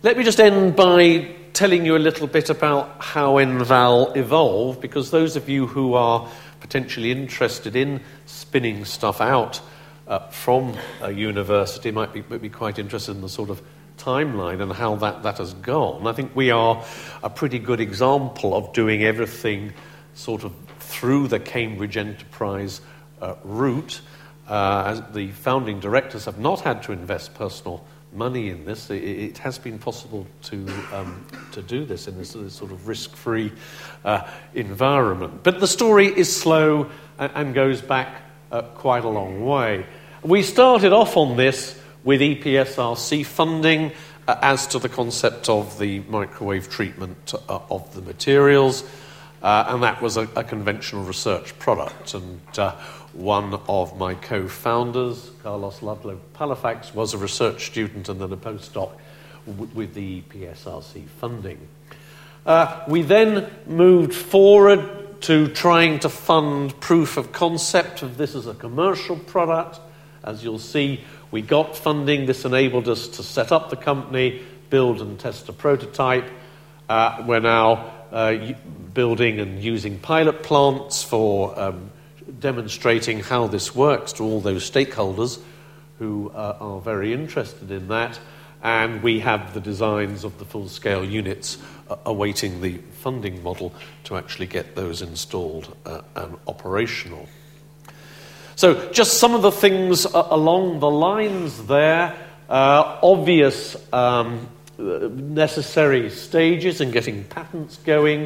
Let me just end by telling you a little bit about how NVAL evolved, because those of you who are potentially interested in spinning stuff out from a university might be quite interested in the sort of timeline and how that has gone. I think we are a pretty good example of doing everything sort of through the Cambridge Enterprise route. As the founding directors have not had to invest personal money in this. It has been possible to do this in this sort of risk-free environment. But the story is slow and goes back quite a long way. We started off on this with EPSRC funding as to the concept of the microwave treatment of the materials, and that was a conventional research product. And one of my co-founders, Carlos Ludlow Palafax, was a research student and then a postdoc with the EPSRC funding. We then moved forward to trying to fund proof of concept of this as a commercial product. As you'll see, we got funding. This enabled us to set up the company, build and test a prototype. We're now building and using pilot plants for demonstrating how this works to all those stakeholders who are very interested in that. And we have the designs of the full-scale units awaiting the funding model to actually get those installed and operational. So just some of the things along the lines there, obvious necessary stages in getting patents going.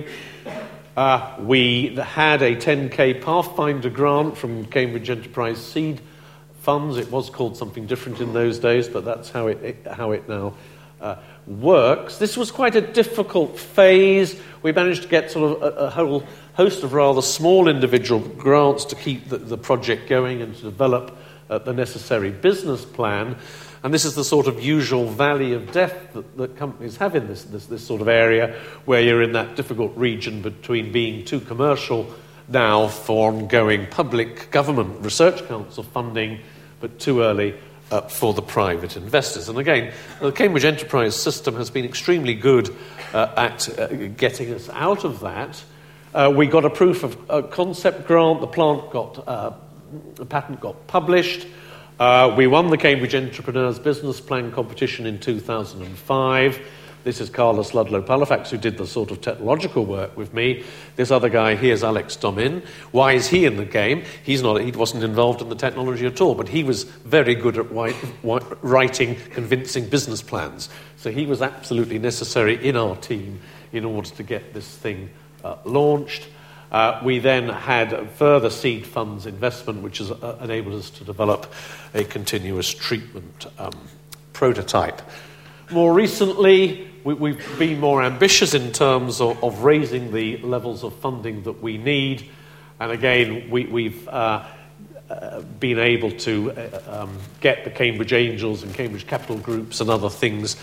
We had a 10K Pathfinder grant from Cambridge Enterprise Seed Funds. It was called something different in those days, but that's how it now works. This was quite a difficult phase. We managed to get sort of a whole host of rather small individual grants to keep the project going and to develop the necessary business plan. And this is the sort of usual valley of death that companies have in this sort of area, where you're in that difficult region between being too commercial now for ongoing public government research council funding, but too early for the private investors. And again, the Cambridge Enterprise system has been extremely good at getting us out of that. We got a proof of concept grant. The patent got published. We won the Cambridge Entrepreneurs Business Plan competition in 2005. This is Carlos Ludlow Palafax, who did the sort of technological work with me. This other guy here is Alex Domin. Why is he in the game? He wasn't involved in the technology at all, but he was very good at writing convincing business plans. So he was absolutely necessary in our team in order to get this thing launched. We then had further seed funds investment, which has enabled us to develop a continuous treatment prototype. More recently, we've been more ambitious in terms of raising the levels of funding that we need. And again, we've been able to get the Cambridge Angels and Cambridge Capital Groups and other things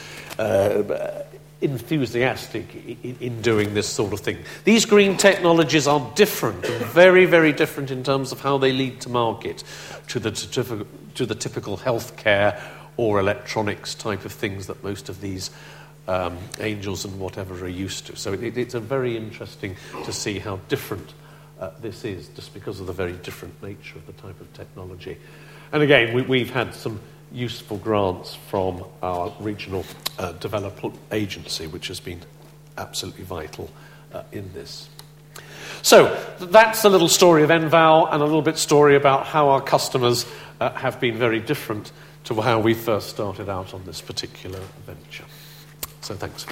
enthusiastic in doing this sort of thing. These green technologies are different, very, very different in terms of how they lead to market to the typical healthcare or electronics type of things that most of these angels and whatever are used to. So it's a very interesting to see how different this is, just because of the very different nature of the type of technology. And again, we've had some useful grants from our regional development agency, which has been absolutely vital in this. So that's a little story of NVAL and a little bit story about how our customers have been very different to how we first started out on this particular venture. So thanks.